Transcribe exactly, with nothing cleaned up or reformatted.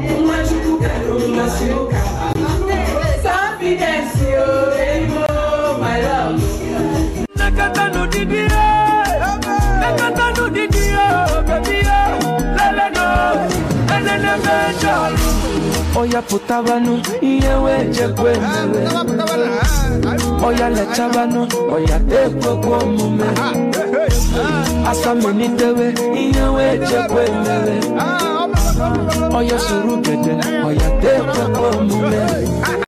Confidence, oh, my love. Nakata no didi, nakata no didi, baby, lele no, lele no. Oya putabano, iye weje kwemewe. Oya lechabano, oya teko kwa mume. Asa menitewe, iye weje kwemewe. Oya surugede, oya teko kwa mume.